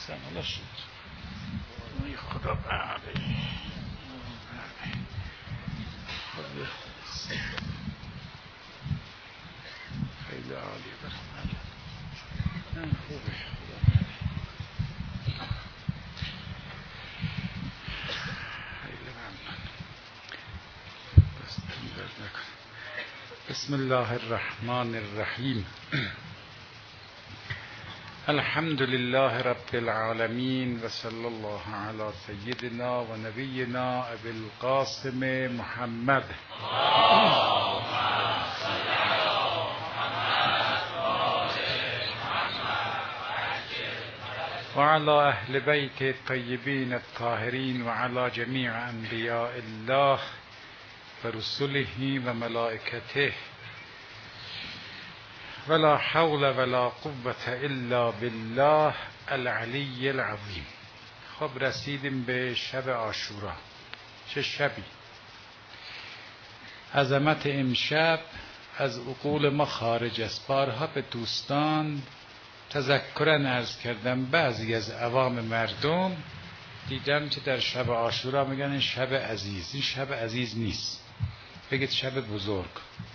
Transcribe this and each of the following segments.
حالا شد ای خدا. بله خیلی عالی. خوبه. بسم الله الرحمن الرحیم. الحمد لله رب العالمین و صلی الله علی سیدنا و نبینا ابی القاسم محمد و علی اهل بیت الطیبین الطاهرین و علی جمیع انبیاء الله و رسله و ملائکته ولا حول ولا قوة الا بالله العلی العظیم. خب رسیدیم به شب عاشورا. چه شبی! عظمت امشب از عقول ما خارج است. بارها به دوستان تذکرا عرض کردم بعضی از عوام مردم دیدم که در شب عاشورا میگن این شب عزیز. این شب عزیز نیست، بگید شب بزرگ.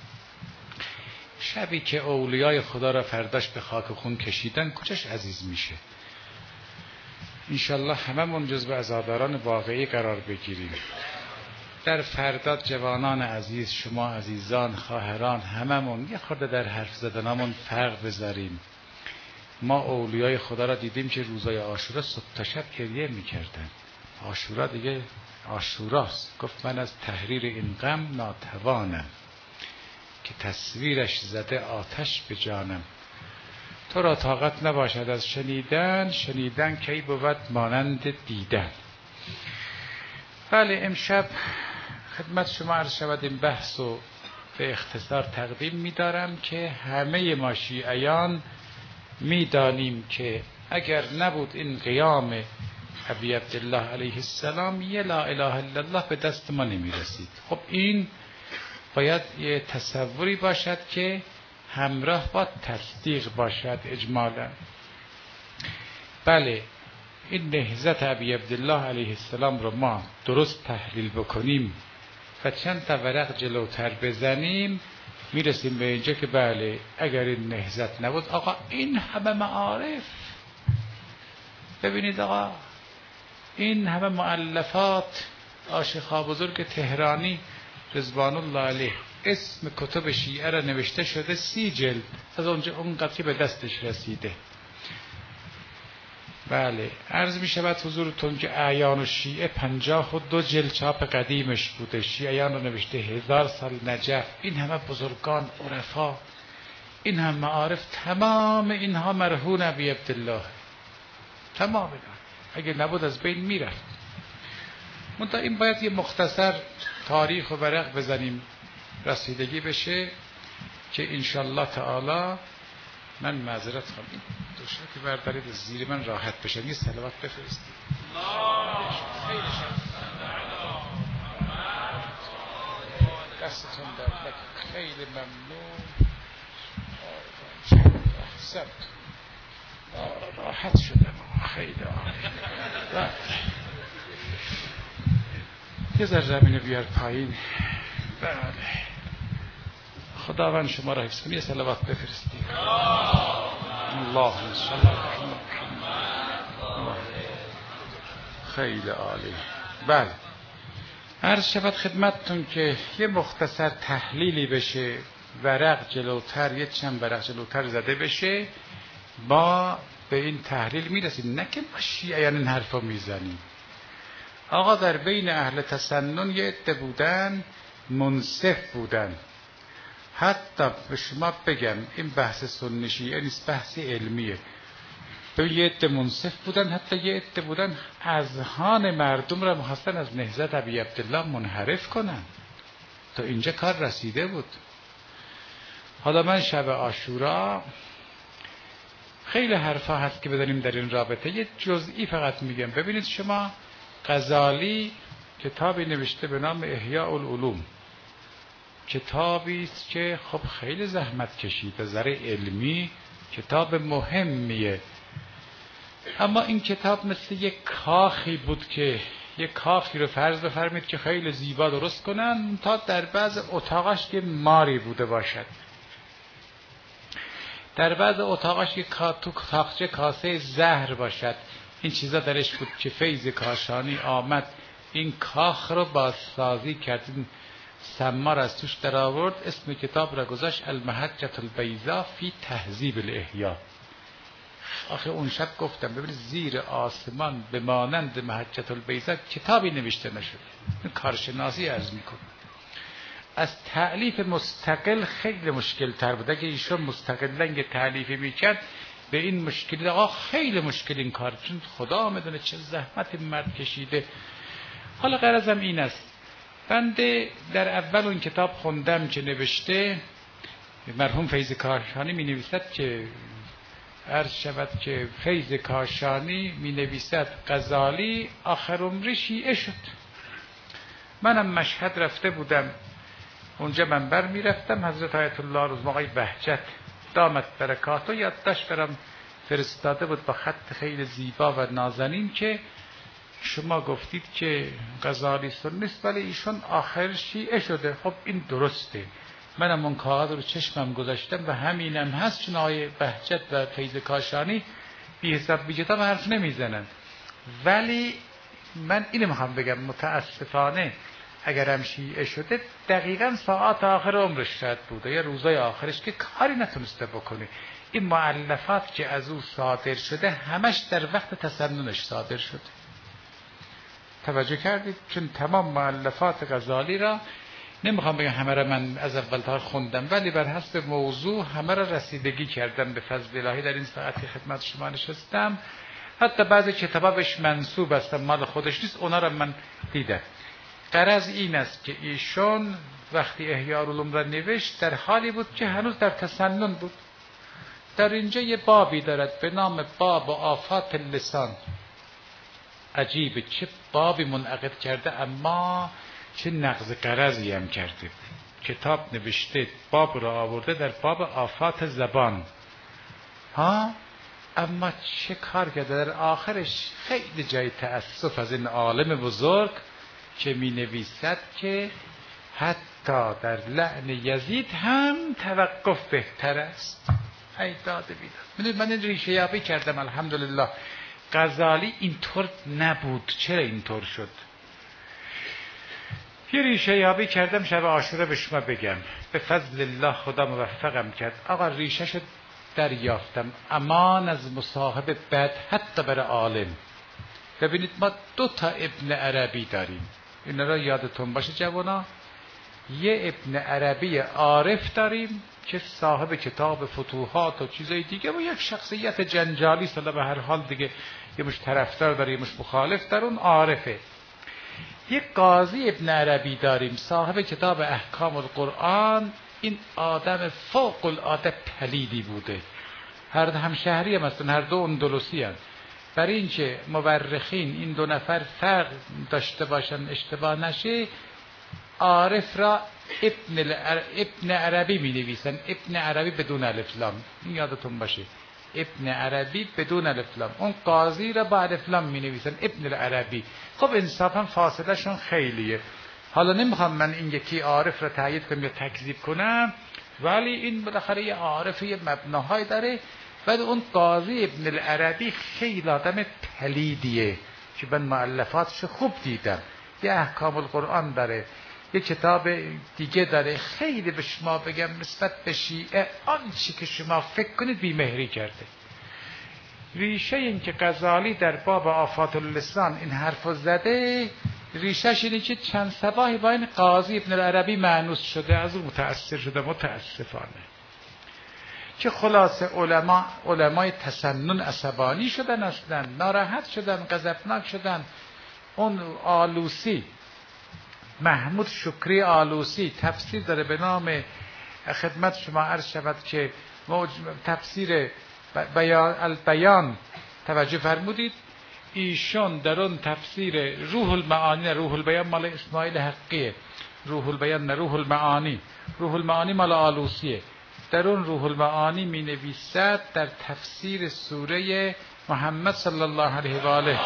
شبی که اولیای خدا را فرداش به خاک خون کشیدن کجاش عزیز میشه؟ انشالله هممون جزو عزاداران واقعی قرار بگیریم. در فرداد جوانان عزیز، شما عزیزان، خواهران، هممون یه خورده در حرف زدنامون فرق بذاریم. ما اولیای خدا را دیدیم که روزای عاشورا صبح تا شب گریه میکردن. عاشورا دیگه عاشوراست. گفت من از تحریر این غم ناتوانم که تصویرش زده آتش به جانم. تو را طاقت نباشد از شنیدن، شنیدن کی بود مانند دیدن. بله امشب خدمت شما عرض شود این بحث و به اختصار تقدیم می‌دارم که همه ما شیعیان می‌دانیم که اگر نبود این قیام ابی عبدالله علیه السلام یه لا اله الا الله به دست ما نمی‌رسید. خب این باید یه تصوری باشد که همراه با تصدیق باشد اجمالا. بله این نهضت ابی عبدالله علیه السلام رو ما درست تحلیل بکنیم و چند تا ورق جلوتر بزنیم میرسیم به اینجا که بله اگر این نهضت نبود آقا این همه معارف، ببینید آقا این همه مؤلفات عاشقا بزرگ تهرانی رضوان الله علیه اسم کتب شیعه را نوشته شده 30 جلد از اونجا اونقدر که به دستش رسیده. بله عرض می شود حضورتون که اعیان و شیعه 52 جلد چاپ قدیمش بوده. شیعیان رو نوشته 1000 سال نجف. این همه بزرگان عرفا، این هم معارف، تمام اینها مرهون ابی عبدالله، تمام اینا اگه نبود از بین میرفت. منتها این باید یه مختصر تاریخ و ورق بزنیم رسیدگی بشه که انشالله تعالی من معذرت خواهم این دوشت که بردارید زیر من راحت بشم. یه صلوات بفرستید. خیلی شد دستتون در لکن. خیلی ممنون. احسنت. راحت شدم. خیلی عالی. یه ذره زمینه بیار پایین. بله خداوند شما را حفظ کنه. یه صلوات بفرستید. اللهم صل علی محمد. خیلی عالی. بله عرض شود خدمتتون که یه مختصر تحلیلی بشه، ورق جلوتر، یه چند ورق جلوتر زده بشه، ما به این تحلیل میرسیم. نه که ما شیعیان این حرفا میزنیم. آقا در بین اهل تسنن یه عده بودن منصف بودن. حتی به شما بگم این بحث سنی شیعه نیست، بحث علمیه. به یه عده منصف بودن، حتی یه عده بودن اذهان مردم را می‌خواستن از نهضت ابی عبدالله منحرف کنن. تا اینجا کار رسیده بود. حالا من شب عاشورا خیلی حرفا هست که بدانیم در این رابطه. یه جزئی فقط میگم. ببینید شما غزالی کتابی نوشته به نام احیاء العلوم. کتابی است که خب خیلی زحمت کشید، از نظر علمی کتاب مهمیه. اما این کتاب مثل یک کاخی بود که یک کاخی رو فرض بفرمید که خیلی زیبا درست کنن تا در بعض اتاقش که ماری بوده باشد، در بعض اتاقش یک تاقچه کاسه زهر باشد. این چیزا درش بود که فیض کاشانی آمد این کاخ رو بازسازی کرد، این سمار از توش در آورد، اسم کتاب را گذاشت المحجة البیضاء فی تهذیب الاحیاء. آخه اون شب گفتم ببینید زیر آسمان به مانند محجة البیضاء کتابی نوشته نشد. این کارشناسی عرض میکنه. از تألیف مستقل خیلی مشکل تر بود. اگه ایشون مستقلا یه تألیفی میکرد به این مشکلی، آقا خیلی مشکل این کار، چون خدا میدونه چه زحمت این مرد کشیده. حالا غرضم این است، بنده در اول اون کتاب خوندم که نوشته مرحوم فیض کاشانی می نویسد که عرض شود که فیض کاشانی می نویسد غزالی آخر عمری شیعه شد. منم مشهد رفته بودم، اونجا منبر می رفتم، حضرت آیت الله روز آقای بهجت دامت برکاتو یادداشت برام فرستاده بود با خط خیلی زیبا و نازنین که شما گفتید که غزالی سنیست ولی ایشون آخر شیعه شده. خب این درسته، منم اون کاغذ رو چشمم گذاشتم و همینم هست، چون آقای بهجت و فیض کاشانی بی حساب بی کتاب حرف نمیزنن. ولی من اینو میخوام بگم متاسفانه اگرم شیعه شده دقیقاً ساعات آخر عمرش شاید بوده یا روزای آخرش که کاری نتونسته بکنه. این مؤلفات که از او صادر شده همش در وقت تسننش صادر شده. توجه کردید؟ چون تمام مؤلفات غزالی را نمیخوام بگم همه را من از اول تا خوندم، ولی بر حسب موضوع همه را رسیدگی کردم به فضل الهی. در این ساعتی خدمت شما نشستم، حتی بعضی کتابا بهش منسوب هستم مال خودش نیست، اونا را من دیدم. غرض این است که ایشون وقتی احیاء العلوم را نوشت در حالی بود که هنوز در تسنن بود. در اینجا یه بابی دارد به نام باب آفات اللسان. عجیبه چه بابی منعقد کرده، اما چه نقض غرضی هم کرده. کتاب نوشته باب را آورده در باب آفات زبان اما چه کار کرده در آخرش. خیلی جای تأسف از این عالم بزرگ که می نویسد که حتی در لعن یزید هم توقف بهتر است. ای داده بیداد. من این ریشه یابی کردم الحمدلله. غزالی اینطور نبود، چرا اینطور شد؟ یه ریشه یابی کردم شب عاشوره به شما بگم. به فضل الله خدا موفقم کرد. آقا ریشه شد دریافتم. امان از مصاحب بد حتی برای عالم. ببینید ما 2 ابن عربی داریم، این را یادتون باشه جوانا. یه ابن عربی عارف داریم که صاحب کتاب فتوحات و چیزای دیگه و یک شخصیت جنجالی سالا به هر حال دیگه، یه مش طرفدار داره یه مش مخالف در اون عارفه. یک قاضی ابن عربی داریم صاحب کتاب احکام القرآن. این آدم فوق العاده پلیدی بوده، هر همشهری هم هستن، هر دو اندلسی هستن. برای اینکه مورخین این 2 نفر فرق داشته باشن اشتباه نشه، عارف را ابن عربی می نویسن. ابن عربی بدون الف لام، این یادتون باشه، ابن عربی بدون الف لام. اون قاضی را با الف لام می نویسن ابن العربی. خب انصافا فاصله شون خیلیه. حالا نمیخوام من این یکی عارف را تایید کنم یا تکذیب کنم، ولی این بالاخره یه عارف یه مبناهای داره. بعد اون قاضی ابن العربی خیلی آدم پلیدیه که من مؤلفاتش خوب دیدم. یه احکام القرآن داره، یه کتاب دیگه داره. خیلی به شما بگم نسبت به شیعه آنچه که شما فکر کنید بیمهری کرده. ریشه این که غزالی در باب آفات اللسان این حرفو زده، ریشهش اینه که چند صباحی با این قاضی ابن العربی مانوس شده، از اون متأثر شده متاسفانه. که خلاصه علمای تسنن عصبانی شدن، اصلا ناراحت شدن، غضبناک شدن. اون آلوسی، محمود شکری آلوسی تفسیر داره به نام، خدمت شما عرض شود که تفسیر البیان، توجه فرمودید. ایشون در اون تفسیر روح المعانی، روح البیان مال اسماعیل حقیه، روح البیان نه روح المعانی، روح المعانی مال آلوسیه. در اون روح المعانی می نویسد در تفسیر سوره محمد صلی الله علیه و آله.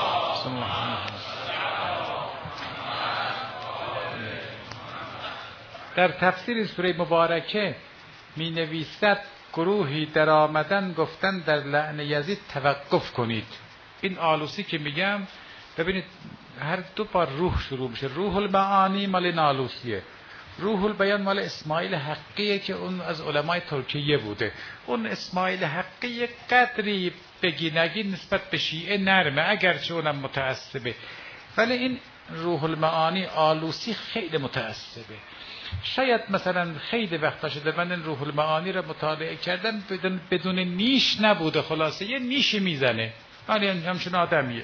در تفسیر سوره مبارکه می نویسد گروهی در آمدن گفتن در لعن یزید توقف کنید. این آلوسی که میگم ببینید هر دو بار روح شروع میشه. روح المعانی مال این آلوسیه، روح البیان مال اسماعیل حقیه که اون از علمای ترکیه بوده. اون اسماعیل حقی قدری بگی نگی نسبت به شیعه نرمه، اگرچه اونم متعصبه، ولی این روح المعانی آلوسی خیلی متعصبه. شاید مثلا خیلی وقتا شده من این روح المعانی را مطالعه کردم بدون نیش نبوده، خلاصه یه نیشی میزنه، ولی همچون آدمیه،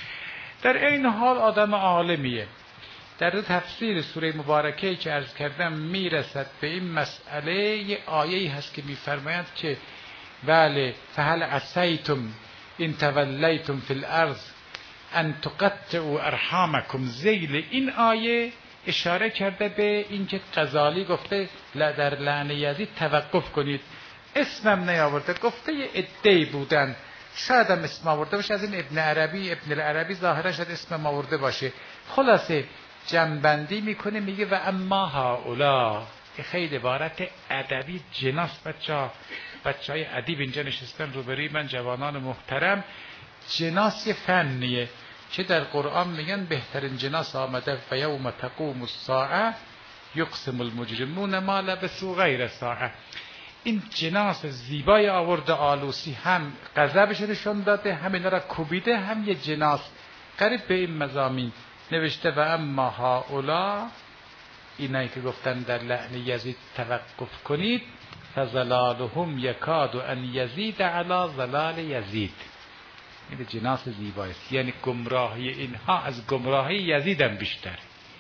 در این حال آدم عالمیه. در تفسیر سوره مبارکه که عرض کردم میرسد به این مسئله. یه آیه‌ای هست که میفرماید که بله فهل عسیتم ان تولیتم فی الارض ان تقطعوا ارحامکم. ذیل این آیه اشاره کرده به اینکه غزالی گفته در لعن یزید توقف کنید. اسمم نیاورده، گفته یه عده‌ای بودن، شاید هم اسم آورده باشه، از این ابن العربی ظاهرا شاید اسم آورده باشه. خلاصه جنبندی میکنه میگه و اما هؤلاء، خیلی عبارت ادبی جناس. بچهای ادیب اینجا نشستن روبروی من، جوانان محترم. جناس فنیه که در قرآن میگن بهترین جناس آمده و یوم تقوم الساعه یقسم المجرمون ما لبثوا غیر ساعه. این جناس زیبای آورده آلوسی، هم غضبش نشون داده، هم اینا را کوبیده، هم یه جناس قریب به این مضامین نوشته. و اما هؤلاء، اینایی که گفتن در لعن یزید توقف کنید، فظلالهم یکاد ان یزید علی ظلال یزید. این جناس زیبایست، یعنی گمراهی اینها از گمراهی یزید هم بیشتر.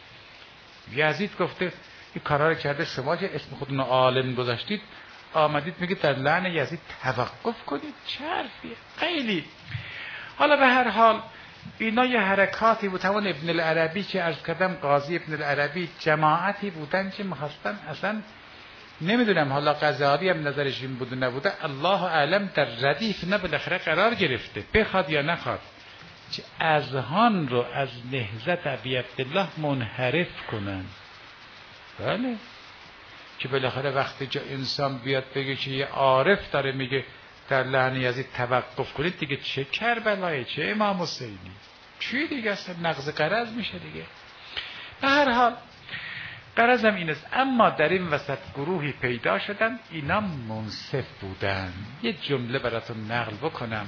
یزید گفته این کارا کرده، شما که اسم خودتون عالم گذاشتید آمدید میگه در لعن یزید توقف کنید. چه حرفیه؟ خیلی. حالا به هر حال اینا یه حرکاتی بود. همون ابن العربی که عرض کردم، قاضی ابن العربی، جماعتی بودن که می‌خواستن اصلا، نمیدونم حالا غزالی هم نظرش این بود نبوده، الله اعلم، در ردیف نه بالاخره قرار گرفته، بخواد یا نخواد، که اذهان رو از نهضت ابی عبدالله منحرف کنن. بله، که بالاخره وقتی جا انسان بیاد بگه که یه عارف داره میگه در لعن یزید توقف کنید، دیگه چه کربلایی، چه امام حسینی، چی دیگه اصلا نقض قرض میشه دیگه. به هر حال قرضم این است. اما در این وسط گروهی پیدا شدن، اینا منصف بودن. یه جمله براتون نقل بکنم.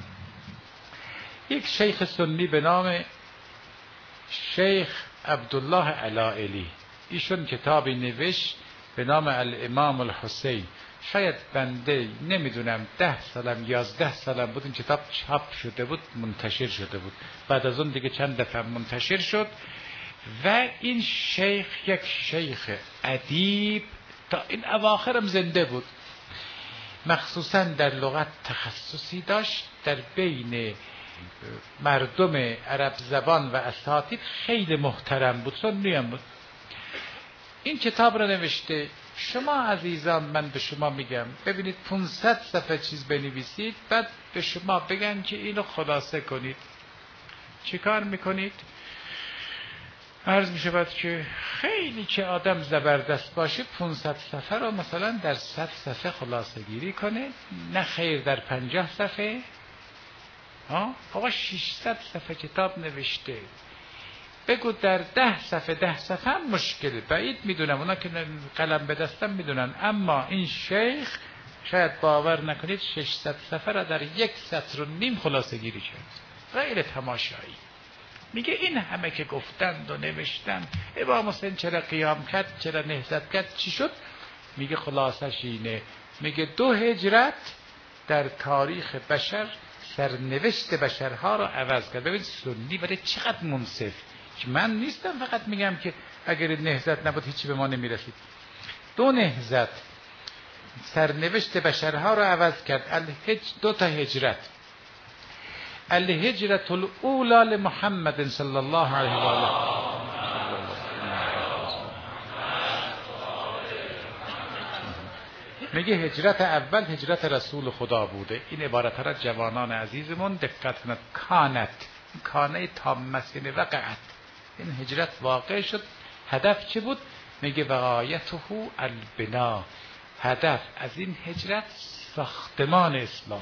یک شیخ سنی به نام شیخ عبدالله علائلی، ایشون کتابی نوشت به نام الامام الحسین. شاید بنده نمیدونم 10 سالم 11 سالم بود این کتاب چاپ شده بود، منتشر شده بود. بعد از اون دیگه چند دفعه منتشر شد. و این شیخ یک شیخ ادیب تا این اواخرم زنده بود، مخصوصا در لغت تخصصی داشت، در بین مردم عرب زبان و اساتید خیلی محترم بود، سنی هم بود. این کتاب را نوشته. شما عزیزان، من به شما میگم ببینید 500 صفحه چیز بنویسید، بعد به شما بگن که اینو خلاصه کنید، چی کار میکنید؟ عرض میشود که خیلی که آدم زبردست باشه 500 صفحه رو مثلا در 100 صفحه خلاصه گیری کنه، نه خیر در 50 صفحه. آقا 600 صفحه کتاب نوشته، بگو در 10 صفحه هم مشکله. بعید میدونم، اونا که قلم به دستم میدونن، اما این شیخ شاید باور نکنید 600 صفحه را در 1 سطر و نیم خلاصه گیری کرد، غیر تماشایی. میگه این همه که گفتند و نوشتن، امام حسین چرا قیام کرد، چرا نهضت کرد، چی شد؟ میگه خلاصش اینه، میگه 2 هجرت در تاریخ بشر سرنوشت بشرها رو عوض کرد. ببین سنی برای چقدر منصف، که من نیستم فقط میگم که اگر نهضت نبود هیچی به ما نمیرسید. 2 نهضت سرنوشت بشرها رو عوض کرد. 2 تا هجرت. الهجرة الاولى لمحمد صلی الله علیه و آله. میگه هجرت اول هجرت رسول خدا بوده. این عبارت را جوانان عزیزمون دقت کنند. کانت، کانه تامه وقعت، این هجرت واقع شد. هدف چه بود؟ میگه وقایته البنا، هدف از این هجرت ساختمان اسلام.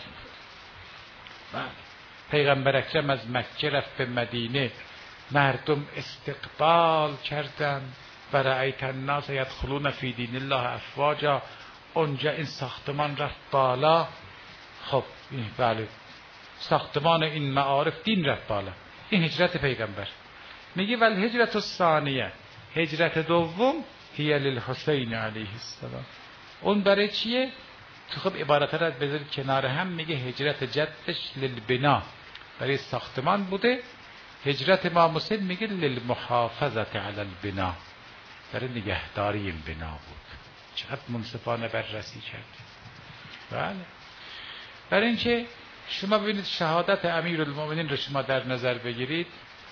پیغمبر اکرم از مکه رفت به مدینه، مردم استقبال کردند و رأیت الناس یدخلون فی دین الله افواجا. اونجا این ساختمان رفت بالا. خب بله، ساختمان این معارف دین رفت بالا. این هجرت پیغمبر. میگه ول هجرت الثانیه، هجرت دوم هی للحسین علیه السلام. اون برای چیه؟ تو خب عبارت را بذارید کنار هم. میگه هجرت جدش للبنا، برای ساختمان بوده. هجرت امام حسین میگه للمحافظت علی البنا، برای نگهداری این بنا بود. چقدر منصفانه بررسی کرد. بله، برای اینکه شما ببینید شهادت امیرالمومنین رو شما در نظر بگیرید.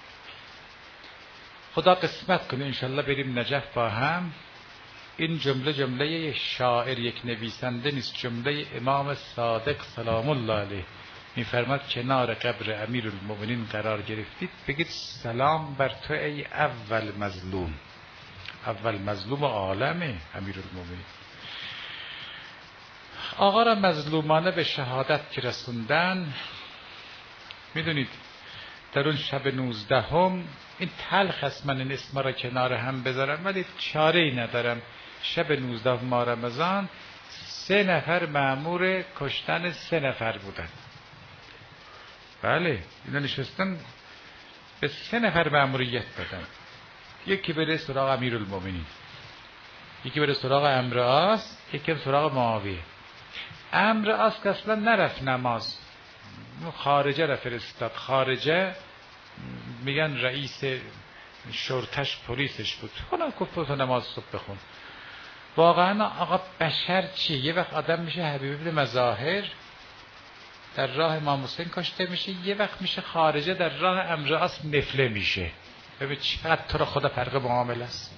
خدا قسمت کنه انشالله بریم نجف با هم. این جمله یک شاعر، یک نویسنده نیست، جمله امام صادق سلام الله علیه. میفرماد کنار قبر امیرالمومنین قرار گرفتید، بگید سلام بر تو ای اول مظلوم، اول مظلوم عالمه امیرالمومنین. آقا را مظلومانه به شهادت که رسوندن، میدونید در اون شب 19 این تلخ است من این اسما را کنار هم بذارم، ولی چاره ای ندارم. شب 19 ماه رمضان 3 نفر مأمور کشتن 3 نفر بودن. بله، اینا نشستن به 3 نفر مأموریت دادن. یکی بره سراغ امیرالمومنین، یکی بره سراغ عمرو عاص، یکی بره سراغ معاویه. عمرو عاص که اصلا نرفت نماز، خارجه را فرستاد. خارجه میگن رئیس شرطش پلیسش بود. خدا گفت نماز صبح بخون. واقعا آقا بشر چیه؟ یه وقت آدم میشه حبیب بن مظاهر در راه امام حسین کشته میشه، یه وقت میشه خارجه در راه عمرو عاص نفله میشه. ببین چقدر تو را خدا فرق معامله است.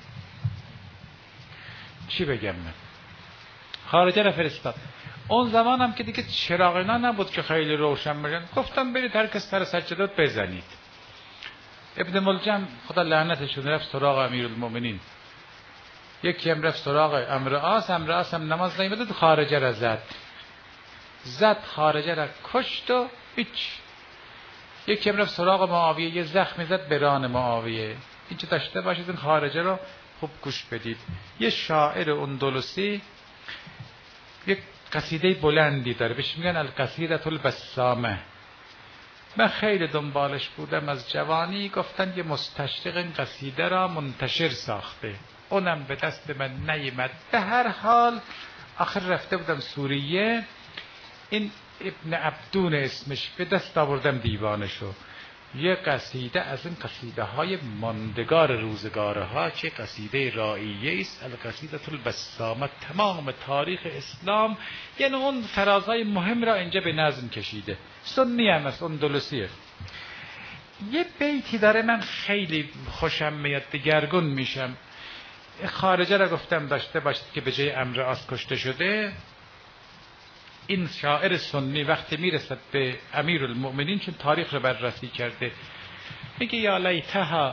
چی بگم من؟ خارجه را فرستاد. اون زمان هم که دیگه چراغ اینا نبود که خیلی روشن بشن، گفتم برید هر کس سر سجادات بزنید. ابن ملجم خدا لعنتشون رفت سراغ امیرالمومنین، یکی هم رفت سراغ عمرو عاص. عمرو عاص هم نماز نمی‌خوند، خارجه را زد خارجه را کشت و هیچ. یکی هم رفت سراغ معاویه، یه زخمی زد به ران معاویه. این چه داشته باشید این خارجه رو خوب گوش بدید. یه شاعر اندلسی یک قصیده بلندی داره، بهش میگن القصیدة البسامه. من خیلی دنبالش بودم از جوانی، گفتن یه مستشرق این قصیده را منتشر ساخته، اونم به دست من نیامد. به هر حال آخر رفته بودم سوریه، این ابن عبدون اسمش، به دست آوردم دیوانشو. یه قصیده از این قصیده های ماندگار روزگاره ها که قصیده رائیه است، القصیدة البسامه. تمام تاریخ اسلام یعنی اون فرازهای مهم را اینجا به نظم کشیده. سنی هم است، اندلسیه. یه بیتی داره من خیلی خوشم میاد، دگرگون میشم. خارجه را گفتم داشته باشید که به جای عمرو عاص کشته شده. این شاعر سنی وقتی میرسد به امیرالمومنین، چون تاریخ رو بررسی کرده، میگه یا لیتها،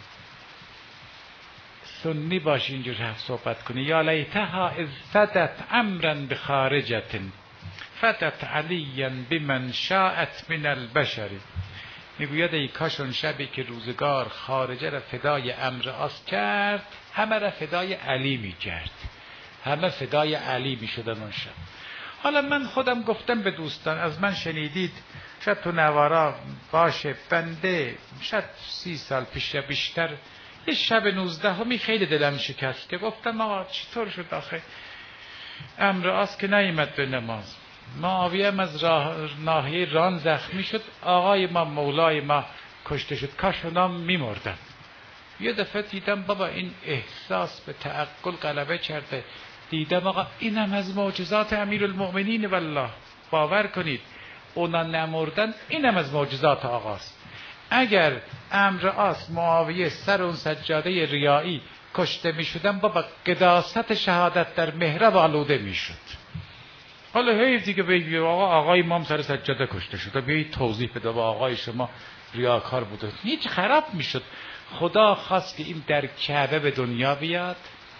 سنی باشی اینجور صحبت کنی، یا لیتها اذ فدت امرا بخارجت فدت علیا بمن شاءت من البشر. میگوید ای کاش اون شبی که روزگار خارجه را فدای عمرو عاص کرد، همه را فدای علی میکرد، همه فدای علی میشدن اون شب. حالا من خودم گفتم به دوستان، از من شنیدید، شاید تو نوارا باشه، بنده شاید 30 سال پیش یا بیشتر یه شب 19 خیلی دلم شکست که گفتم آقا چطور شد آخه عمرو عاص که نیامد به نماز، معاویه هم از ناحیه ران زخمی شد، آقای ما مولای ما کشته شد، کاش اونا میمردن. یه دفعه دیدم بابا این احساس به تعقل غلبه کرده، دیدم آقا اینم از معجزات امیرالمومنین. والله باور کنید اونا نمردن، اینم از معجزات آقاست. اگر عمرو عاص معاویه سر اون سجاده ریایی کشته می شدن با قداست شهادت در محراب آلوده می شد. حالا هی دیگه بگی آقای امام سر سجاده کشته شد، بیایید توضیح بده با آقای شما ریاکار بوده، هیچ خراب می شد. خدا خواست که این در کعبه به دنیا بیاد.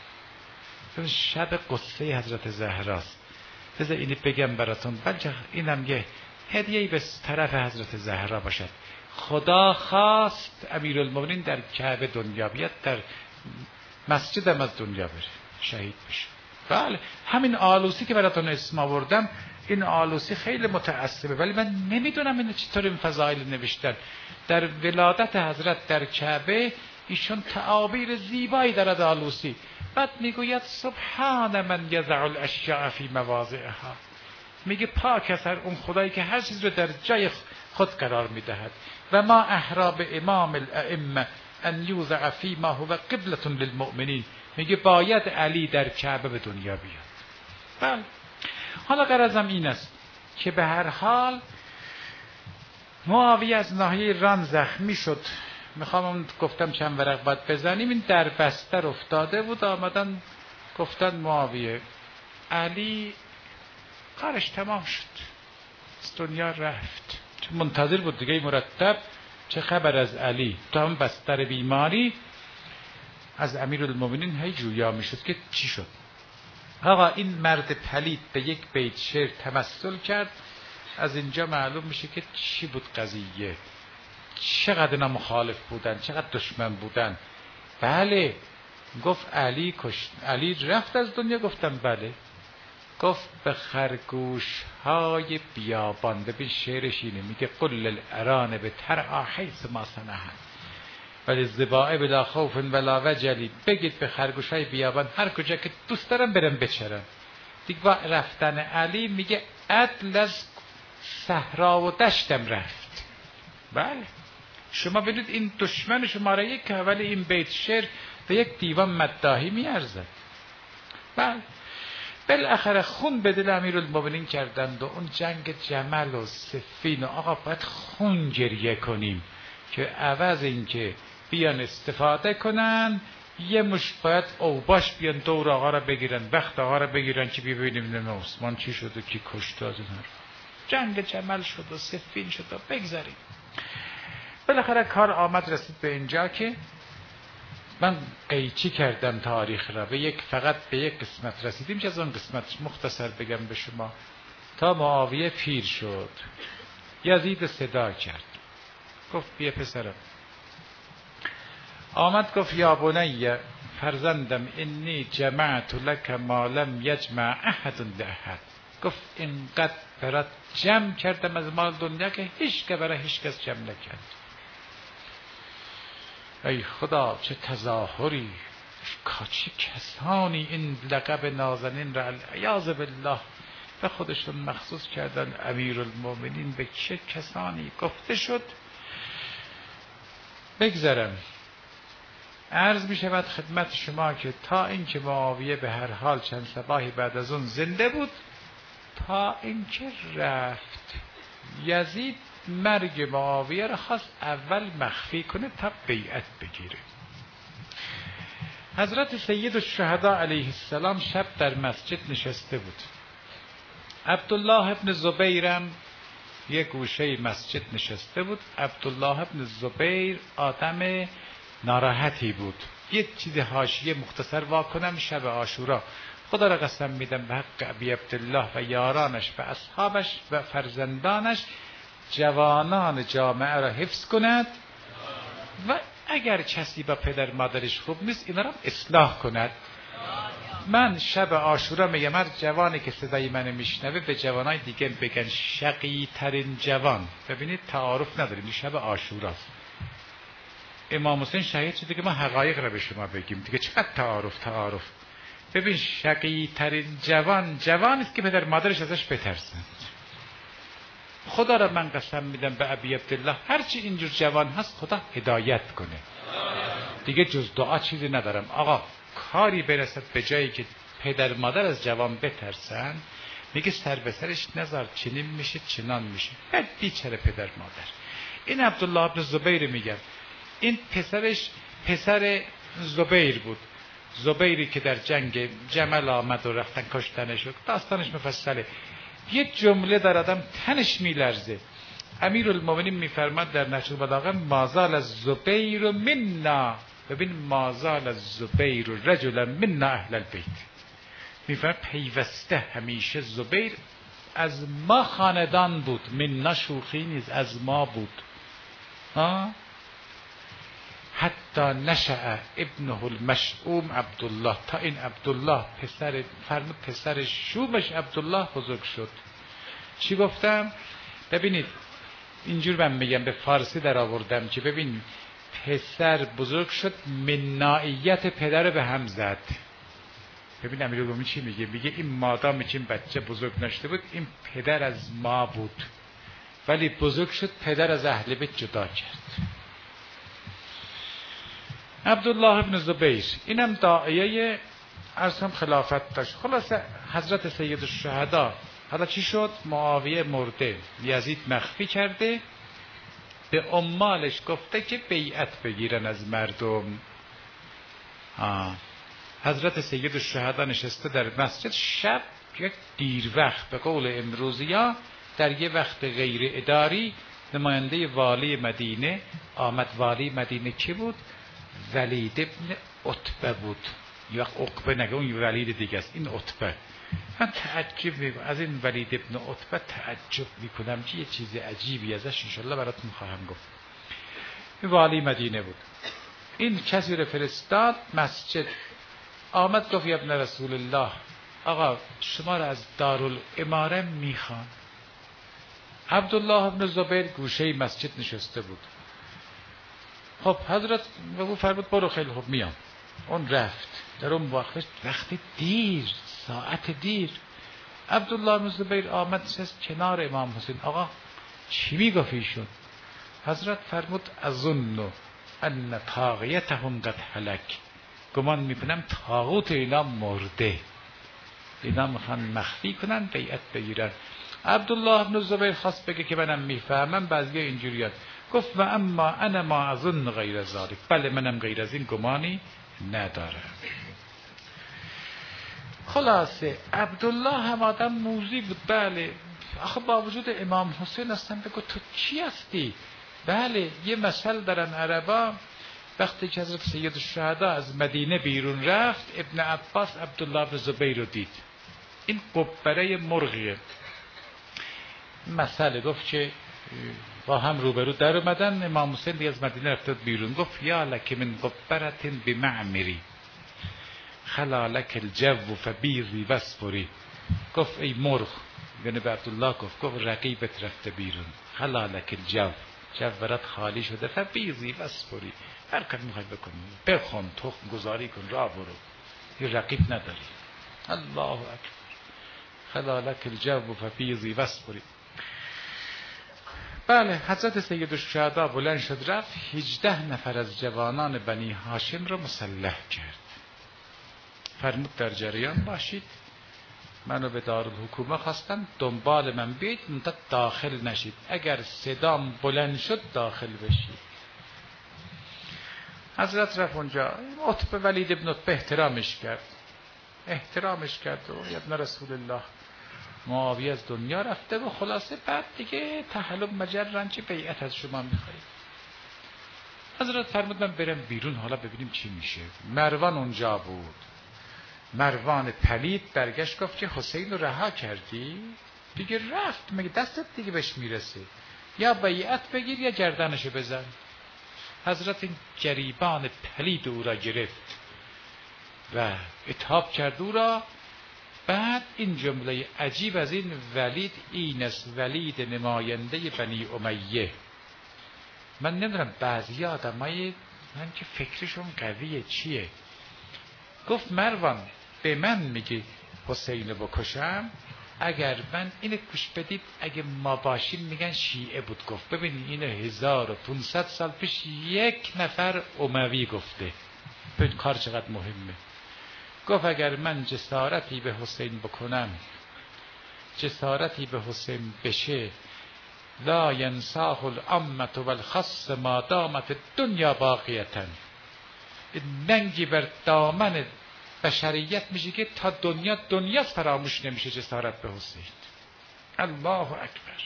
شب قصه حضرت زهراست. بذار اینی بگم براتون، بلکه اینم یه هدیه‌ای به طرف حضرت زهرا باشد. خدا خواست امیرالمومنین در کعبه دنیا بیاد، در مسجد هم از دنیا بره، شهید بشه. بله همین آلوسی که براتون اسم آوردم، این آلوسی خیلی متعصبه، ولی من نمیدونم این چطور این فضایل نوشتن. در ولادت حضرت در کعبه ایشون تعابیر زیبایی دارد آلوسی. بعد میگوید سبحان من یضع الاشیاء فی مواضعها، میگه پاک از اون خدایی که هر چیز رو در جای خود قرار میدهد. و ما احرا به امام الائمه ان یوضع فی ما هو قبلة للمؤمنین، میگه باید علی در کعبه به دنیا بیاد. بله حالا غرضم این است که به هر حال معاویه از ناحیه ران زخمی شد. میخوام گفتم چند ورق باید بزنیم، این در بستر افتاده بود، آمدن گفتن معاویه علی کارش تمام شد، از دنیا رفت. چون منتظر بود دیگه مرتب چه خبر از علی، تا هم بستر بیماری از امیرالمومنین هی جویا میشد که چی شد. آقا این مرد پلید به یک بیت شعر تمثل کرد، از اینجا معلوم میشه که چی بود قضیه، چقدر اینا مخالف بودن، چقدر دشمن بودن. بله گفت علی رفت از دنیا، گفتم بله. گفت به خرگوش های بیابان، ببین شعرش اینه، میگه قل الارانب به ترعا حیث ما صنعها ولی الذباء بلا خوف ولا وجلی، بگید به خرگوش های بیابان هر کجا که دوست دارم برم بچرم. دیگه با رفتن علی میگه عدل از صحرا و دشتم رفت. بله شما ببینید این دشمن شماره یک، ولی این بیت شعر به یک دیوان مداحی میارزد. بله بالاخره خون به دل امیرالمومنین کردند و اون جنگ جمل و صفین و آقا باید خون گریه کنیم که عوض این که بیان استفاده کنن یه مش باید اوباش بیان دور آقا را بگیرن، وقت آقا را بگیرن که ببینیم نه عثمان چی شد و کی کشت از اون. جنگ جمل شد و صفین شد و بگذاریم. بالاخره کار آمد رسید به اینجا که من قیچی کردم تاریخ را، فقط به یک قسمت رسیدیم که از اون قسمت مختصر بگم به شما. تا معاویه پیر شد یزید صدا کرد، گفت بیا پسرم. آمد گفت یا بنی فرزندم انی جمعت لک ما لم یجمع احد لاحد، گفت اینقدر برات جمع کردم از مال دنیا که هیچ که برای هیچ کس جمع نکرد. ای خدا چه تظاهری، چه کسانی این لقب نازنین را عیاذ بالله به خودشون مخصوص کردن. امیرالمومنین به چه کسانی گفته شد. بگذارم عرض می شود خدمت شما که تا اینکه معاویه به هر حال چند صباحی بعد از اون زنده بود، تا اینکه رفت یزید مرگ معاویه را خواست اول مخفی کنه تا بیعت بگیره. حضرت سید الشهدا علیه السلام شب در مسجد نشسته بود. عبدالله ابن زبیرم یک گوشه مسجد نشسته بود. عبدالله ابن زبیر آدم ناراحتی بود. یک چیز حاشیه مختصر واکنم. شب عاشورا خدا را قسم میدم به حق ابی عبدالله و یارانش و اصحابش و فرزندانش جوانان جامعه را حفظ کند و اگر کسی با پدر مادرش خوب نیست اینا را اصلاح کند. من شب عاشورا میگم هر جوانی که صدای من میشنوه به جوانای دیگه بگن شقی ترین جوان. ببینید تعارف نداریم، شب عاشوراست. امام حسین شهید شده که ما حقایق را به شما بگیم دیگه، چقدر تعارف. ببین شقی ترین جوان جوانی است که پدر مادرش ازش بترسند. خدا را من قسم میدم به ابی عبدالله هرچی اینجور جوان هست خدا هدایت کنه. دیگه جز دعا چیزی ندارم. آقا کاری برسد به جایی که پدر مادر از جوان بترسن، میگه سر به سرش نذار، چنین میشه چنان میشه. بیچاره پدر مادر. این عبدالله ابن زبیر میگم، این پسرش پسر زبیر بود. زبیری که در جنگ جمل آمد و رفتن کشتنش، داستانش مفصله. یه جمله در آدم تنش میلرزه. امیرالمومنین میفرماد در نهج البلاغه مازال الزبیر منا، ببین مازال الزبیر رجلا منا اهل البیت، میفرماد پیوسته همیشه زبیر از ما خاندان بود، منا شوخی نیست، از ما بود. حتی نشأ ابنه المشؤوم عبدالله، تا این عبدالله پسر شومش عبدالله بزرگ شد. چی گفتم؟ ببینید اینجور من میگم، به فارسی در آوردم که ببین پسر بزرگ شد، منائیت پدر به هم زد. ببین امیرالمومنین چی میگه؟ میگه این مادام که این بچه بزرگ نشده بود، این پدر از ما بود، ولی بزرگ شد پدر از اهل بیت جدا کرد. عبدالله ابن زبیر اینم داعیه ارسم خلافت داشت. خلاصه حضرت سید الشهدا حالا چی شد؟ معاویه مرده، یزید مخفی کرده، به عمالش گفته که بیعت بگیرن از مردم. حضرت سید الشهدا نشسته در مسجد، شب یک دیر وقت، به قول امروزیا در یه وقت غیر اداری، نماینده والی مدینه آمد. والی مدینه کی بود؟ ولید ابن عتبه بود، یا عقبه نگه، اون ولید دیگه است، این عتبه. من تعجب میکنم از این ولید ابن عتبه، تعجب میکنم که یه چیز عجیبی ازش انشالله براتون خواهم گفت. این والی مدینه بود. این کسی رو فرستاد مسجد، آمد گفت ابن رسول الله، آقا شما رو از دارالاماره میخوان. عبدالله ابن زبیر گوشه مسجد نشسته بود. خب حضرت به او فرمود برو، خیلی خوب میام. اون رفت. در اون وقت دیر، ساعت دیر، عبدالله بن زبیر آمد نشست کنار امام حسین. آقا چی میگفت ایشون؟ حضرت فرمود اظن ان طاغیتهم قد هلک، گمان میکنم طاغوت اینا مرده، اینا میخوان مخفی کنن بیعت بگیرن. عبدالله بن زبیر خواست بگه که منم میفهمم، بعضی اینجوریات. گفت و اما انا ما اظن غیر ذلک، بله منم غیر از این گمانی ندارم. خلاصه عبدالله هم آدم موذی بود، بله. آخه با وجود امام حسین هستن بگو تو چی هستی؟ بله یه مثل دارن عربا، وقتی که حضرت سید الشهدا از مدینه بیرون رفت، ابن عباس عبدالله بن زبیر رو دید. این قبره مرغیه. مثل گفت که با هم روبرو در اومدن، امام حسین دیگه از مدینه رفته بیرون، گفت یا لک من قبرة بمعمری خلا لک الجو فبیضی واسفری. گفت ای مرغ، یعنی به عبدالله گفت رقیبت رفته بیرون، خلا لک الجو، جو برات خالی شده، فبیضی واسفری، هر کاری میخوای بکنی بخون، تخم گذاری کن، راه برو، یه رقیب نداری. الله اکبر. خلا لک الجو فبیضی واسفری. بله حضرت سید الشهدا بلند شد رفت، 18 نفر از جوانان بنی هاشم را مسلح کرد. فرمود در جریان باشید، منو به دارالحکومه خواستن، دنبال من بیایید، منتها داخل نشید، اگر صدام بلند شد داخل بشید. حضرت رفت اونجا، عتبه ولید ابن عتبه احترامش کرد و ابن رسول الله معاویه از دنیا رفته و خلاصه بعد دیگه تحلب مجرن چه بیعت از شما میخواید. حضرت فرمود من برم بیرون حالا ببینیم چی میشه. مروان اونجا بود. مروان پلید برگشت گفت که حسین رو رها کردی؟ دیگه رفت، مگه دستت دیگه بهش میرسه؟ یا بیعت بگیر یا گردنشو بزن. حضرت این گریبان پلید او را گرفت و اتحاب کرد او را. بعد این جمله عجیب از این ولید این است، ولید نماینده بنی امیه. من نمیدونم بعضی آدمای من که فکرشون قویه چیه. گفت مروان به من میگی حسین بکشم؟ اگر من اینو گوش بدید، اگه ما باشیم میگن شیعه بود. گفت ببینید اینو 1500 سال پیش یک نفر اموی گفته. ببین کار چقدر مهمه. گفت اگر من جسارتی به حسین بکنم، جسارتی به حسین بشه، لا ینساه العامة والخاصة ما دامت الدنیا باقیة، ننگی بر دامن بشریت میشه که تا دنیا فراموش نمیشه جسارت به حسین. الله اکبر.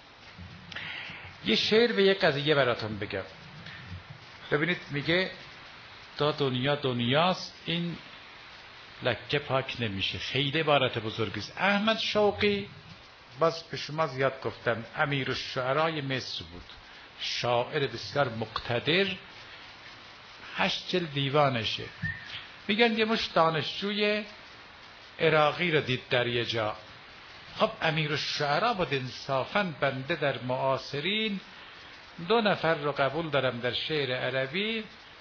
یه شعر و یه قضیه براتون بگم. ببینید میگه تا دنیاست این لکه پاک نمیشه. خیلی عبارت بزرگی است. احمد شوقی باز به شما زیاد گفتم امیر الشعرای مصر بود، شاعر بسیار مقتدر، 8 جلد دیوانشه. میگن یه مش دانشجوی عراقی رو دید در یه جا. خب امیر الشعرا بود انصافاً بنده در معاصرین 2 نفر رو قبول دارم در شعر عربی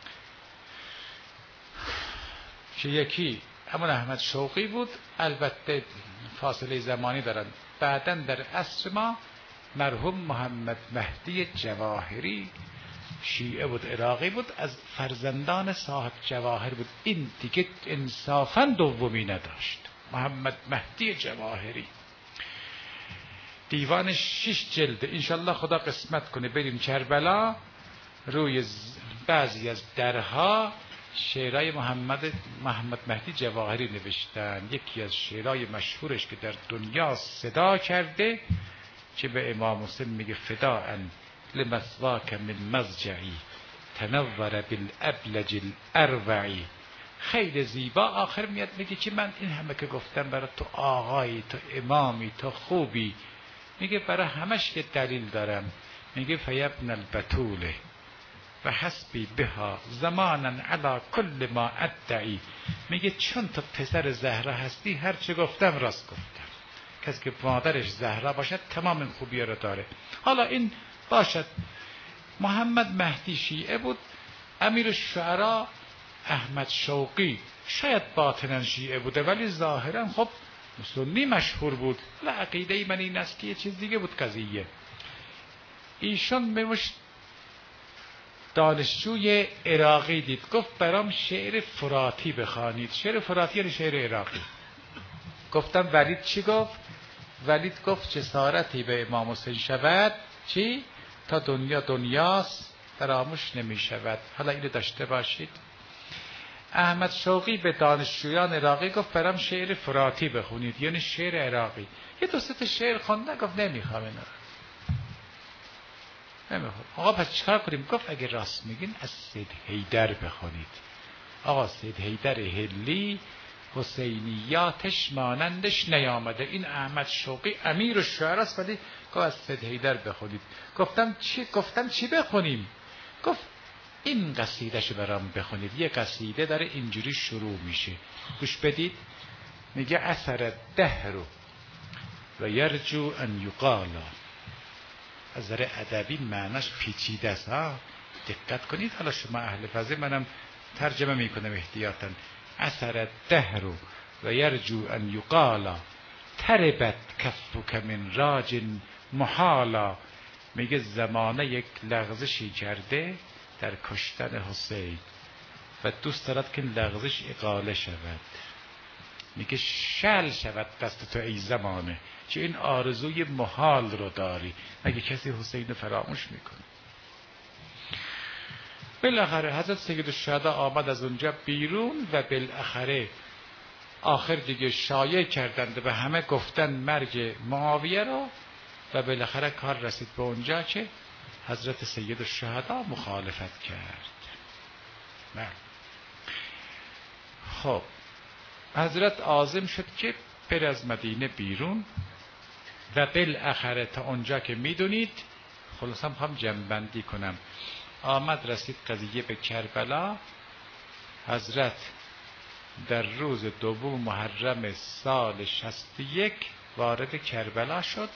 که یکی همون احمد شوقی بود، البته فاصله زمانی دارن. بعداً در عصر ما مرحوم محمد مهدی جواهری شیعه بود، عراقی بود، از فرزندان صاحب جواهر بود. این دیگه انصافاً دومی نداشت. محمد مهدی جواهری دیوان 6 جلد. انشالله خدا قسمت کنه بریم کربلا، روی بعضی از درها شعرهای محمد مهدی جواهری نوشتن. یکی از شعرهای مشهورش که در دنیا صدا کرده که به امام حسین میگه فداء لمثواک من مضجعی تنور بالابلج الاروعی. خیلی زیبا. آخر میاد میگه که من این همه که گفتم برای تو آقایی، تو امامی، تو خوبی، میگه برای همش که دلیل دارم. میگه فیبن البتوله و حسبی بها زمانا علی کل ما ادعی. میگه چون تو پسر زهرا هستی هر چه گفتم راست گفتم. کسی که مادرش زهرا باشد تمام این خوبی رو داره. حالا این باشد. محمد مهدی شیعه بود، امیر الشعرا احمد شوقی شاید باطنا شیعه بوده ولی ظاهرا خب سنی مشهور بود. عقیده من این است که یه چیز دیگه بود قضیه. ایشون بهش دانشجوی عراقی دید، گفت برام شعر فراتی بخوانید. شعر فراتی یعنی شعر عراقی. گفتم ولید چی گفت؟ ولید گفت جسارتی به امام حسین شود چی؟ تا دنیاست فراموش نمی شود. حالا اینو داشته باشید. احمد شوقی به دانشجویان عراقی گفت برام شعر فراتی بخونید، یعنی شعر عراقی. یه 2-3 شعر خوند، گفت نمیخوام اینا. نمیخوام. آقا پس چیکار کنیم؟ گفت اگه راست میگین از سید حیدر بخونید. آقا سید حیدر هلی حسینیاتش مانندش نیامده. این احمد شوقی امیر الشعرا است ولی گفت از سید حیدر بخونید. گفتم چی بخونیم؟ گفت این قصیدهشو برام بخونید. یه قصیده داره اینجوری شروع میشه، گوش بدید. میگه اثر الدهر و یرجو ان یقالا. از نظر ادبی معناش پیچیده است ها، دقت کنید. حالا شما اهل فضل، منم ترجمه میکنم احتیاطاً. اثر الدهر و یرجو ان یقالا تربت کفک من راج محالا. میگه زمانه یک لغزشی کرده در کشتن حسین و دوست دارد که این لغزش اقاله شود. میگه شل شود دست تو ای زمانه که این آرزوی محال رو داری. مگه کسی حسین رو فراموش میکنه؟ بالاخره حضرت سید الشهدا آمد از اونجا بیرون و بالاخره آخر دیگه شایع کردند و همه گفتن مرگ معاویه رو و بالاخره کار رسید به اونجا که حضرت سید الشهدا مخالفت کرد. نه. خب حضرت عازم شد که بر از مدینه بیرون و بالاخره تا اونجا که میدونید، خلاصم میخوام جمع‌بندی کنم. آمد رسید قضیه به کربلا. حضرت در روز 2 محرم سال 61 وارد کربلا شد.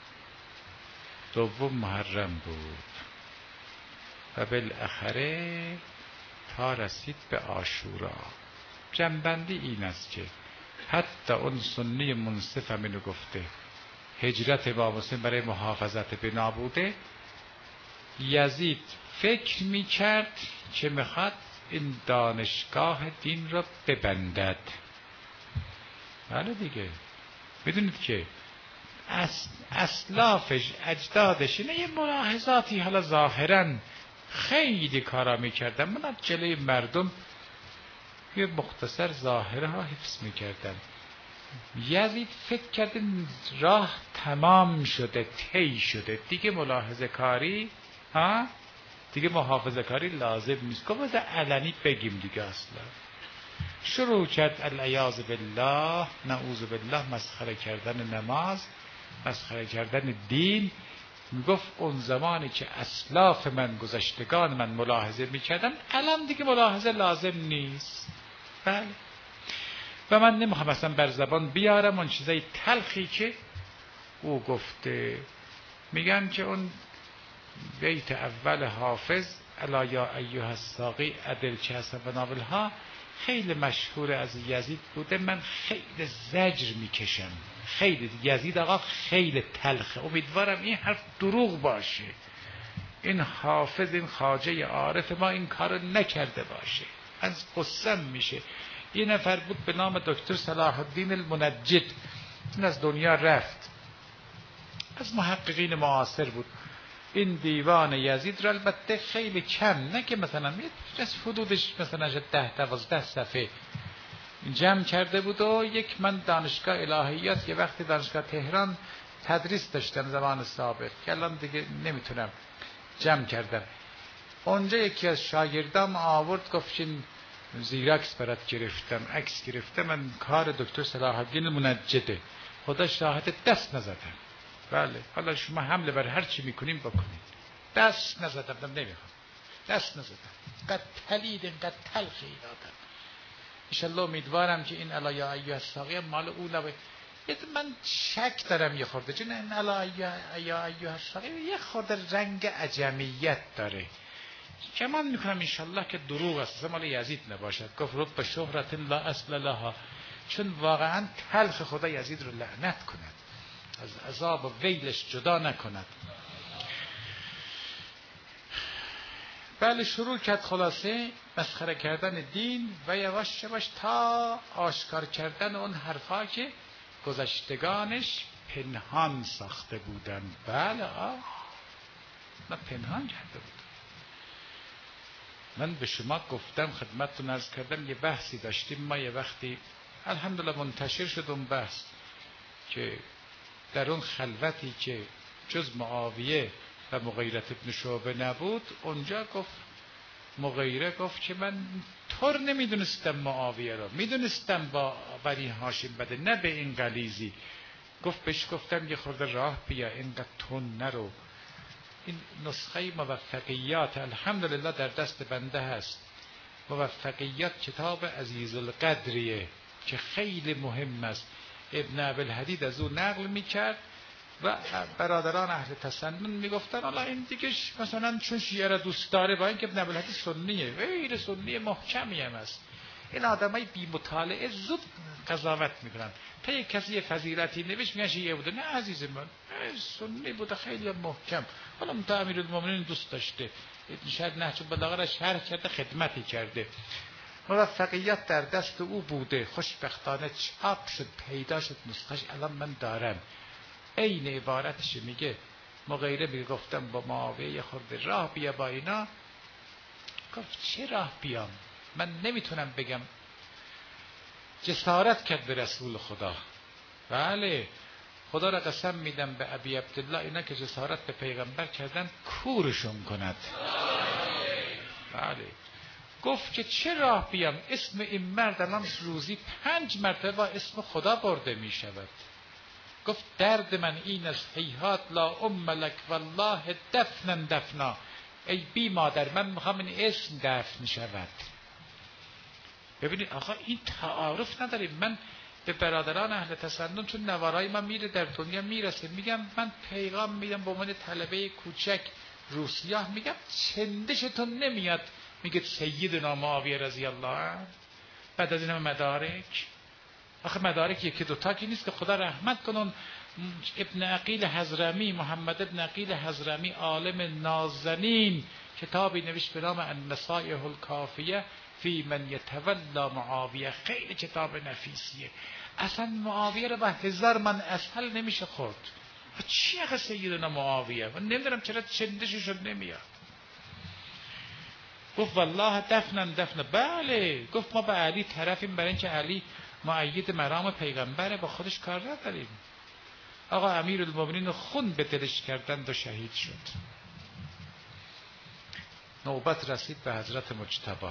2 محرم بود و بالاخره تا رسید به عاشورا. جنبندی این است که حتی اون سنی منصف هم اینو گفته، هجرت امام حسین برای محافظت به نابوده. یزید فکر میکرد که میخواد این دانشگاه دین را ببندد. بله دیگه، میدونید که اسلافش، اجدادش اینه یه ملاحظاتی حالا ظاهرا خیلی کارا میکردن. من جلوی مردم یه مختصر ظاهره ها حفظ میکردن. یزید فکر کرده راه تمام شده، طی شده، دیگه ملاحظه کاری دیگه محافظه کاری لازم نیست. گفت علنی بگیم دیگه. اصلا شروع کرد العیاذ بالله، نعوذ بالله، مسخره کردن نماز، مسخره کردن دین. میگفت اون زمانی که اسلاف من، گذشتگان من ملاحظه میکردن، الان دیگه ملاحظه لازم نیست. بله. و من نمیخوام اصلا بر زبان بیارم اون چیزای تلخی که او گفته. میگن که اون بیت اول حافظ الا یا ایها الساقی عدل چه هستن و ناولها خیلی مشهور از یزید بوده. من خیلی زجر میکشم، خیلی. یزید آقا خیلی تلخه. امیدوارم این حرف دروغ باشه، این حافظ، این خواجه عارف ما این کارو نکرده باشه. از قسم میشه. یه نفر بود به نام دکتر صلاح الدین المنجد، این از دنیا رفت، از محققین معاصر بود. این دیوان یزید را البته خیلی کم، نه که مثلا از حدودش مثلا 10-12 صفحه جمع کرده بود. و من دانشگاه الهیات یه وقتی دانشگاه تهران تدریس داشتم زمان سابق که الان دیگه نمیتونم جمع کردم. اونجا یکی از شاگردام آورد گفت این زیرکس برات گرفتم، عکس گرفتم، من کار دکتر صلاح الدین منجده، خدا شاهد دست نزدم. بله، حالا شما حمله بر هر چی میکنیم بکنید. دست نزدم، نمیخوام دست نزدم. قد تلید، قد تلخی دادم. انشالله امیدوارم که این الا یا ایها الساقی مال او نباید. من شک دارم یه خورده، چون این الا یا ایها الساقی یه خورده رنگ عجمیت داره. کمان میکنم انشالله که دروغ است، مال یزید نباشد. گفت رب شهرت لا اصل لها، چون واقعا تلخ خدا یزید رو لعنت کند، از عذاب و ویلش جدا نکند. بله، شروع کرد خلاصه مسخره کردن دین و یواش یواش تا آشکار کردن اون حرفا که گذشتگانش پنهان ساخته بودن. بله من پنهان کرده بودم. من به شما گفتم، خدمتتون عرض کردم، یه بحثی داشتیم ما یه وقتی، الحمدلله منتشر شد اون بحث، که در اون خلوتی که جز معاویه و مغیرة ابن شعبه نبود، اونجا گفت مغیره گفت که من طور نمیدونستم معاویه رو، میدونستم با بنی هاشم بده، نه به این غلیظی. گفت بهش گفتم یه خورده راه بیا، اینقدر تون نرو. این نسخه موفقیات الحمدلله در دست بنده هست. موفقیات کتاب عزیز القدریه که خیلی مهم است. ابن ابوالحدید از او نقل میکرد و برادران اهل تسنن میگفتن حالا این دیگه مثلا چون شیعه را دوست داره، با اینکه ابن ابوالحدید سنیه، غیر سنی محکمی هم است. این آدمای بی مطالعه زود قضاوت میکنن. تا یک کسی فضیلتی نوشت میگن شیعه بوده، نه عزیز من، سنی بوده، خیلی محکم. حالا امیرالمومنین دوست داشته، شاید نهج البلاغه را شرح کرده، خدمتی کرده. موفقیت در دست او بوده. خوشبختانه چاپ شد، پیدا شد نسخش، الان من دارم. این عبارتش میگه مغیره میگه گفتم با معاویه خورده راه بیا با اینا. گفت چه راه بیام؟ من نمیتونم بگم. جسارت کرد به رسول خدا. بله، خدا را قسم میدم به ابی عبدالله، اینا که جسارت به پیغمبر کردن کورشون کند. بله، گفت که چه راه بیام؟ اسم این مرد الان روزی 5 مرتبه با اسم خدا برده می شود. گفت درد من این است، هیهات لا ام لک والله دفنن دفنا. ای بی مادر، من میخوام این اسم دفن شود. ببینید آقا این تعارف نداریم. من به برادران اهل تسنن، چون نوارای من میره در دنیا میرسه، میگم من پیغام میدم به عنوان طلبه کوچک روسیاه، میگم چندشتون نمیاد میگه سیدنا معاویه رضی الله عنه بعد از این مدارک. آخه مدارک یکی دوتا که نیست که خدا رحمت کنون. ابن عقیل حضرمی، محمد ابن عقیل حضرمی، عالم نازنین، کتابی نوشت به نام النصائح الکافیه فی من یتولا معاویه. خیلی کتاب نفیسیه. اصلا معاویه رو با 1000 من اصل نمیشه خورد. چی اخه سیدنا معاویه؟ من نمیدونم چرا چندششون نمیاد. گفت والله دفن بله. گفت ما به علی طرفیم برای اینکه علی مؤید مرام پیغمبره، با خودش کار نداریم. آقا امیرالمومنین خون به دلش کردند و شهید شد. نوبت رسید به حضرت مجتبی.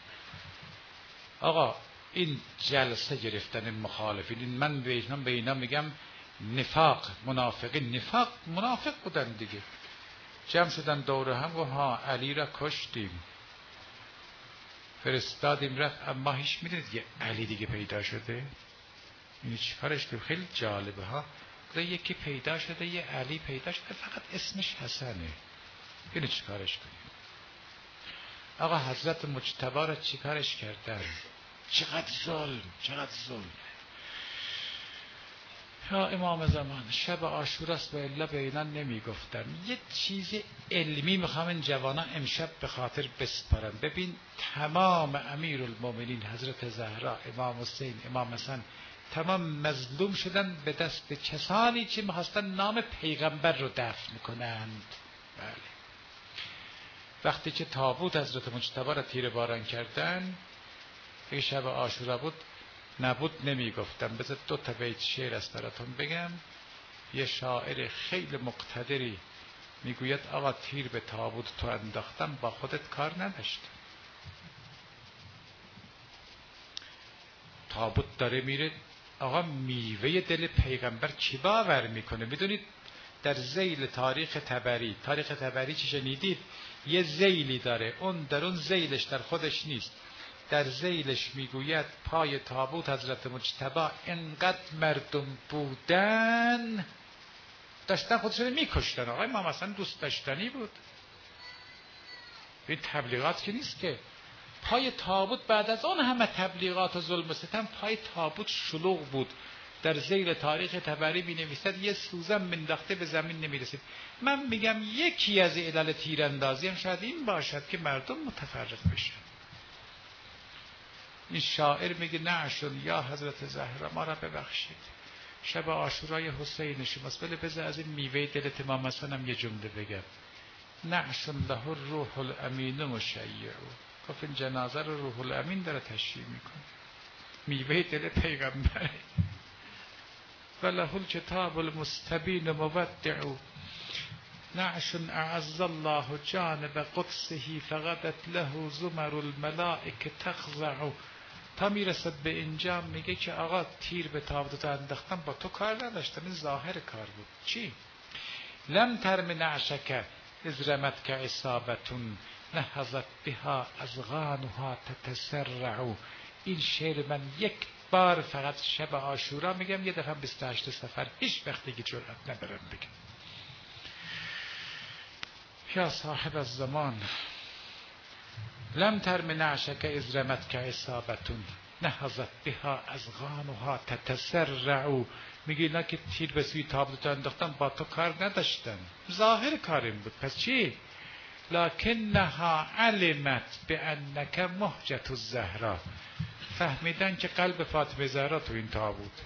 آقا این جلسه گرفتن مخالفین، من به اینا میگم نفاق، منافق بودن دیگه. جمع شدن دور هم و ها علی را کشتیم، فرستادیم رفت، اما هیچ میدونید یه علی دیگه پیدا شده. این چیکارش کنیم؟ خیلی جالبه ها. یکی پیدا شده، یه علی پیدا شده، فقط اسمش حسنه. اینو چیکارش کنیم؟ آقا حضرت مجتبی را چیکارش کردن؟ چقدر ظلم. یا امام زمان شب عاشوراست و الا به اینا نمیگفتن. یه چیز علمی میخوام این جوانا امشب به خاطر بسپارن. ببین تمام امیرالمومنین حضرت زهرا، امام حسین، امام حسن، تمام مظلوم شدن به دست کسانی که میخواستن نام پیغمبر رو دفن کنند. بله. وقتی که تابوت حضرت مجتبی را تیر باران کردن، یک شب عاشورا بود، نبود نمیگفتم. بذار 2 بیت شعر است براتون بگم. یه شاعر خیلی مقتدری میگوید آقا تیر به تابوت تو انداختم، با خودت کار نداشتم. تابوت داره میره، آقا میوه دل پیغمبر کی باور میکنه؟ میدونید در ذیل تاریخ تبری چی شنیدید؟ یه ذیلی داره، اون در اون ذیلش در خودش نیست، در ذیلش میگوید پای تابوت حضرت مجتبی انقدر مردم بودن داشتن خودشون میکشتن. آقای امام حسن دوست داشتنی بود. این تبلیغات که نیست که. پای تابوت بعد از اون همه تبلیغات و ظلم و ستم، پای تابوت شلوغ بود. در ذیل تاریخ تبری می نویسد یه سوزن منداخته به زمین نمی رسید. من میگم یکی از علل تیراندازی هم شاید این باشد که مردم متفرق بشن. این شاعر میگه نعشون یا حضرت زهرا ما را ببخشید، شب عاشورای حسین شماست، ولی بذار از این میوه دلت امام حسن هم یه جمله بگم. نعشون له الروح الامین مشیعو. گفت این جنازه رو روح الامین داره تشییع میکنه، میوه دل پیغمبره. وله الکتاب المستبین مودع. نعش اعز الله جانب قدسه فغدت له زمر الملائکه تخضع. تا میرسد به اینجا میگه که آقا تیر به تابوت انداختم، با تو کار نداشتم، این ظاهر کار بود. چی؟ لم ترم نعشک اذ رمتک اصابتون نهضت بها اذغانها تتسرع. این شعر من یک بار فقط شب عاشورا میگم، یه دفعه 28 سفر، هیچ وقت دیگه جرأت ندارم بگم. یا صاحب الزمان لم ترم نعشک اذ رمتک اصابتون نهضت بها اذغانها تتسرع. میگه اینا که تیر به سوی تابوت انداختن، با تو کار نداشتن، ظاهر کاریم بود. پس چی؟ لکنها علمت بانک مهجة الزهرا. فهمیدن که قلب فاطمه زهرا تو این تابوته.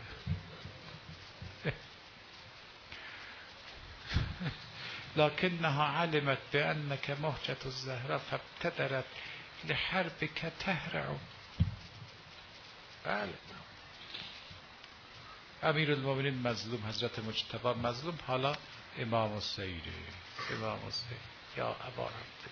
لکنها علمت بانک مهجة الزهرا فابتدرت لحربک تهرع. بله، امیرالمومنین مظلوم، حضرت مجتبی مظلوم، حالا امام حسین یا ابا عبدالله.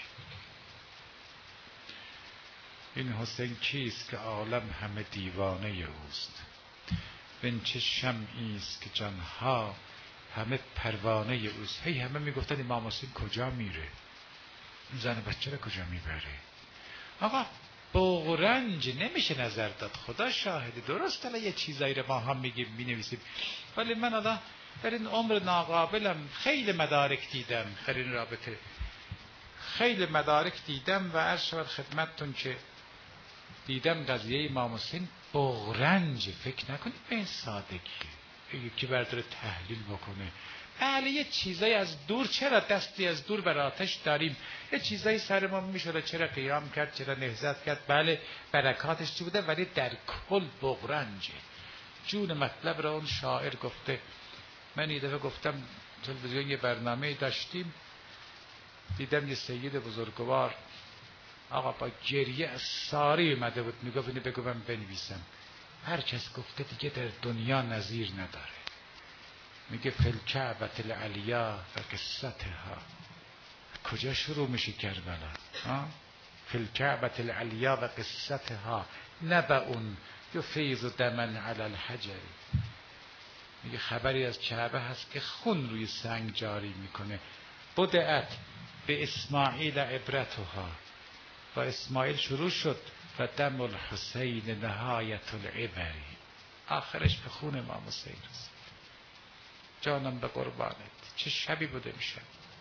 این حسین کیست که عالم همه دیوانه اوست؟ بین چه شمعی است که جانها همه پروانه اوست. هی همه میگفتن امام حسین کجا میره، زن بچه را کجا میبره. آقا بغض و رنج نمیشه نظر داد، خدا شاهده. درست الان یه چیزایی رو ما هم میگیم مینویسیم، ولی من الان در این عمر ناقابلم خیلی مدارک دیدم در این رابطه، خیلی مدارک دیدم و عرض شود خدمتتون که دیدم قضیه امام حسین بغض و رنج. فکر نکنید به این سادگی یکی برداره تحلیل بکنه. بله یه چیزایی از دور، چرا دستی از دور بر آتش داریم، یه چیزایی سر ما میشوره، چرا قیام کرد، چرا نهضت کرد، بله برکاتش چی بوده، ولی در کل بغض و رنجه. جون مطلب را اون شاعر گفته. من یه دفعه گفتم تلویزیون یه برنامه داشتیم، دیدم یه سید بزرگوار آقا با گریه از ساری اومده بود میگفت اینو بگو من بنویسم. هر کس گفته دیگه در دنیا نظیر نداره. میگه فی الکعبة العلیا و قصتها. کجا شروع میشه کربلا؟ فی الکعبة العلیا و قصتها نبأ یفیض دما علی الحجر. میگه خبری از کعبه هست که خون روی سنگ جاری میکنه. بدأت به اسماعیل عبرتها. با اسماعیل شروع شد و دم الحسین نهایت العبری. آخرش به خون امام حسین رسید. جانم به قربانت. چه شبی بود امشب،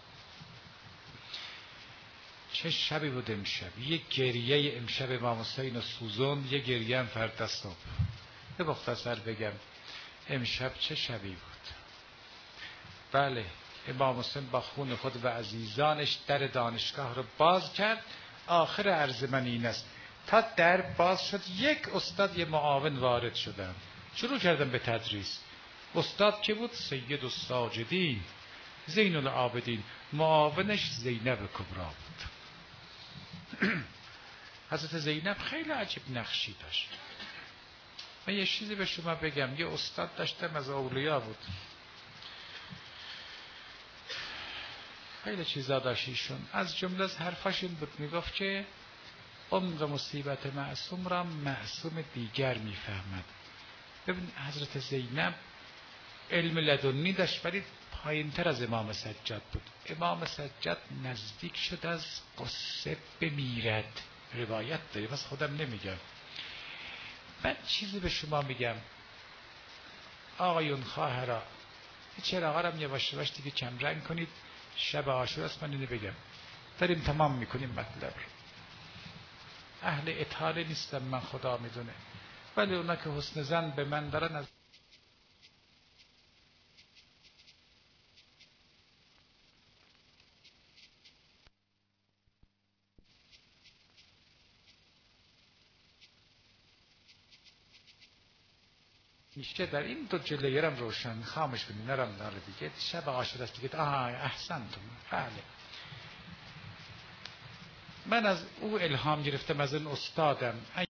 چه شبی بود امشب. یه گریه امشب امام حسین سوزون، یه گریه هم فردا صبح. به مختصر بگم امشب چه شبی بود. بله، امام حسین با خون خود و عزیزانش در دانشگاه رو باز کرد. آخر عرض من این است، تا در باز شد یک استاد یه معاون وارد شدن، شروع کردن به تدریس. استاد که بود؟ سید الساجدین زین العابدین. معاونش زینب کبرا بود. حضرت زینب خیلی عجیب نقشی داشت. من یه چیزی به شما بگم. یه استاد داشتم از اولیا بود، خیلی چیزا داشت ایشون. از جمله از حرفاش این بود، میگفت که عمق مصیبت معصوم را معصوم دیگر میفهمد. ببین حضرت زینب علم لدنی داشت ولی پایین‌تر از امام سجاد بود. امام سجاد نزدیک شد از قصه بمیرد. روایت داریم، از خودم نمیگم. من چیزی به شما میگم آقایون خواهرا، چراغا رو یواش یواش دیگه کم رنگ کنید. شب عاشورا است، من اینو بگم. داریم تمام میکنیم مطلب. اهل اطاله نیستم من، خدا میدونه، ولی اونا که حسن ظن به من دارن از میشه در این دو جلیرم روشن خاموش کنی نرم داره دیگه. شب عاشورا است دیگه. احسنتون. بله، من از او الهام گرفتم، از این استادم.